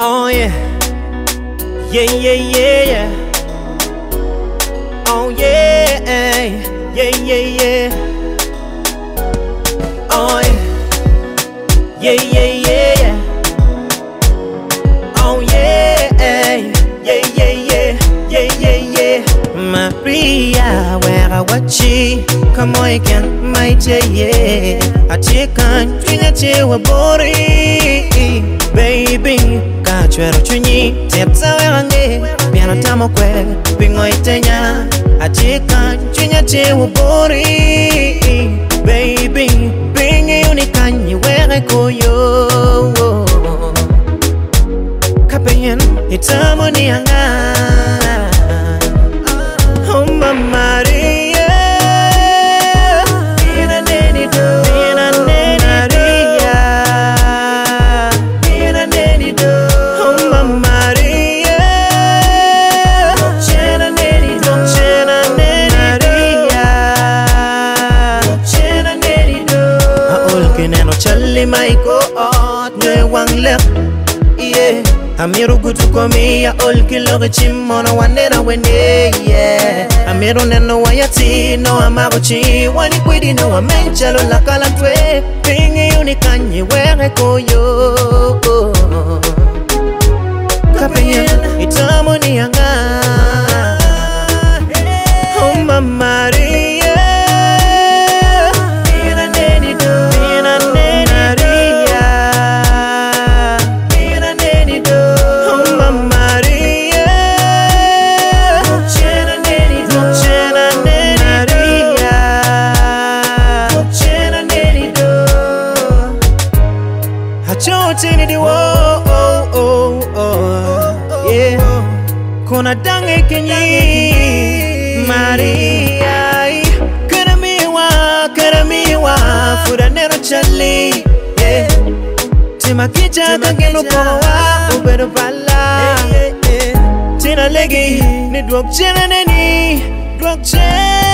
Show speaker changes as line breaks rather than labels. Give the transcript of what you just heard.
Oh yeah, yeah, yeah, yeah, yeah. Oh yeah, yeah, yeah, yeah. Oh yeah, yeah, yeah, yeah, yeah. Oh yeah, yeah, yeah, yeah, yeah, yeah, yeah. Maria, where I watch you, come on again, my day. I take on, drink a body, baby. Chwero chunyi tepsa wewange piano tamo kwe pingo itenya achika chunya chewo bori baby pingi unikanyi wege koyo kapenyen itamo ni anga oh mama my God, no one left. Yeah, Amiru gutu komi ya all kilo chimona wanera wende. Yeah, Amiru neno wayati no amarochi wani kwidi no amenchalo la kalantwe pingi unikanyi were koyo. Kapenye itamo ni anga. Oh mama Kona dange kenyi Maria Karamiwa Fura nero chali Tima kicha kangeno kowa Ubero pala Tina legi Ni dwok chena neni Dwok chena